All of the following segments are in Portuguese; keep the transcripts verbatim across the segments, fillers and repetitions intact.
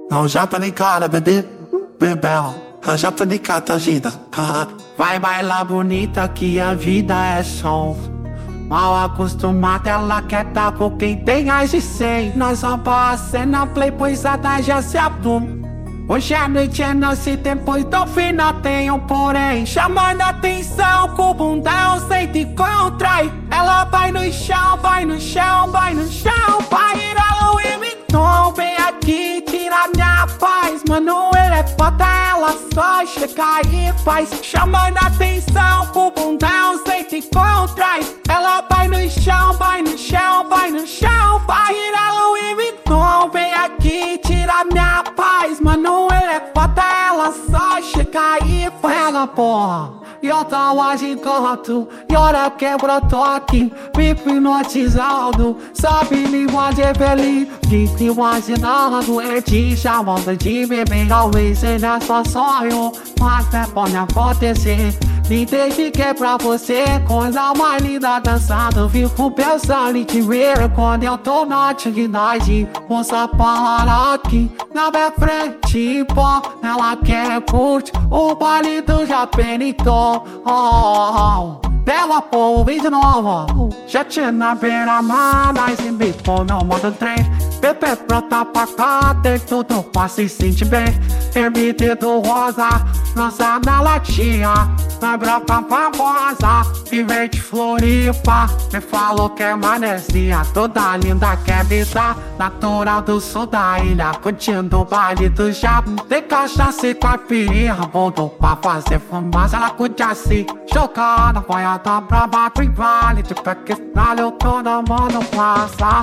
Não já panicada, bebê, bebel. Já panicada, agida. Vai bailar bonita que a vida é som. Mal acostumada, ela quer dar com quem tem mais de cem. Nós vamos pra cena, play, pois a da já se apluma. Hoje a noite é nosso tempo e no final tem um porém. Chamando a atenção com o bundão sem te contrai. Ela vai no chão, vai no chão, vai no chão. Vai virar o Hamilton, vem aqui tirar minha paz. Mano, ele é foda, ela só chega e faz. Chamando a atenção com o bundão sem te contrai. Ela vai no chão, vai no chão, vai no chão. Vai virar o Hamilton, vem aqui tirar minha paz. Mano, ele é foda, ela só chega e faz. Ela, porra, e eu tô agindo, e hora quebra o toque. Me hipnotizando, sabe linguagem feliz. Fico imaginando, é te chamando de bebê. Talvez seja só sonho, mas é pode acontecer. Me deixe que é pra você, coisa mais linda dançando. Fico pensando em te ver quando eu tô na atividade. Moça para aqui na minha frente, pô. Ela quer curtir o baile do Japeniton. Oh, dela pô, vem de novo. Já tinha na beira-mar, mas em mim pô, meu modo trem. Bebê pronta pra cá, tem tudo pra se sentir bem. Ermite do rosa, lança na latinha. Na broca famosa, viver de Floripa. Me falou que é manezinha, toda linda, quer visitar. Natural do sul da ilha, curtindo o baile do Japo. Tem cachaça e caipirinha, voltou pra fazer fumaça. Ela curte assim, chocada, boiada brava, que vale. De pé que eu tô na mão, não passa.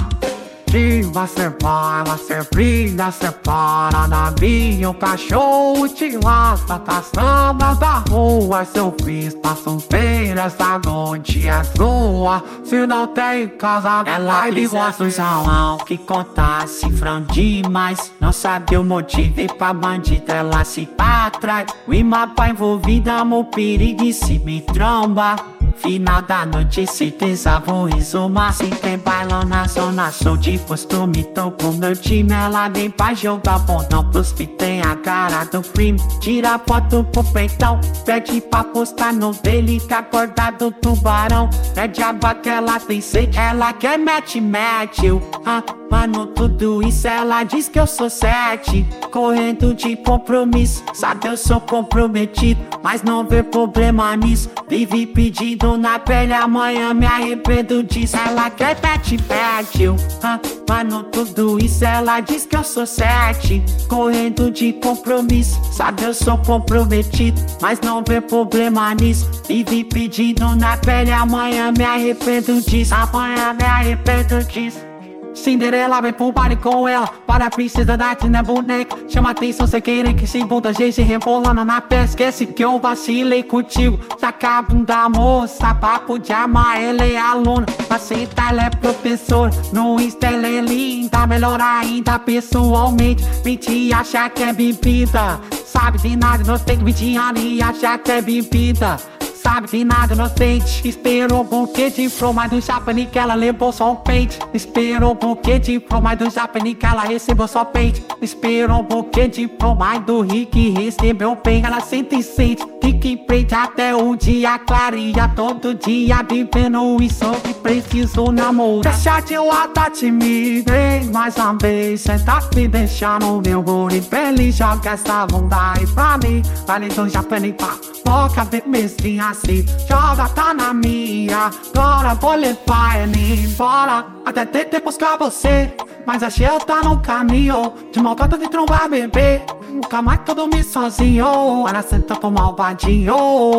Diva, cê baila, cê brilha, cê para na minha. O cachorro te lasca, tá samba da rua. Seu filho tá solteira, essa noite é sua. Se não tem casa, ela ligou no salão que conta cifrão demais. Não sabe o motivo e pra bandida ela se atrai. O imapa envolvido, amor, perigo e se me tromba. Final da noite, certeza vou resumar. Se tem bailão na zona sul de costume, tô com meu time. Ela nem pra jogar bom, não pros que tem a cara do crime. Tira foto pro peitão, pede pra postar no dele que acordado tubarão. É de água que ela tem sede, ela quer mete, mete. Ah, mano, tudo isso ela diz que eu sou sete. Correndo de compromisso, sabe eu sou comprometido, mas não vê problema nisso. Vive pedindo na pele, amanhã me arrependo disso. Ela quer pet, pet. Ah, mano, tudo isso ela diz que eu sou sete. Correndo de compromisso, sabe eu sou comprometido, mas não vê problema nisso. Vive pedindo na pele, amanhã me arrependo disso. Amanhã me arrependo disso. Cinderela vem pro baile com ela, para a princesa da Tina boneca. Chama atenção, cê querer que se bunda, gente rebolando na pé. Esquece que eu vacilei contigo. Saca a bunda, moça, papo de amar, ela é aluna. Aceita, ela é professora, no Insta ela é linda. Melhor ainda pessoalmente, mentir e achar que é bebida. Sabe de nada, não tem que mentir e achar que é bebida. Sabe de nada inocente, esperou um buquê de flor, mas do Japani que ela levou só um peito. Esperou um buquê de flor, mas do Japani que ela recebeu só peito. Esperou um buquê de flor, mas do Rick recebeu bem. Ela sente e sente, fique prende até o dia clareia. Todo dia vivendo isso que preciso namoro. Deixa de lata timidez, mais uma vez cê tá me deixando meu guri feliz. Joga essa vontade pra mim, vale do Japani pá. Boca bebezinha assim, joga tá na minha. Agora vou levar ela embora, até tentei buscar você, mas achei eu tá no caminho. De maltrata de trombar bebê, nunca mais tô dormir sozinho. Ela senta pro malvadinho.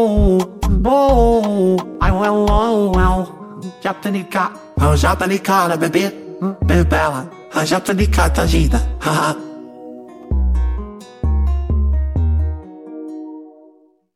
Oh, ai, oh, oh, oh. Japanica, oh, japanica, bebê, bebela, japanica, tagida, haha.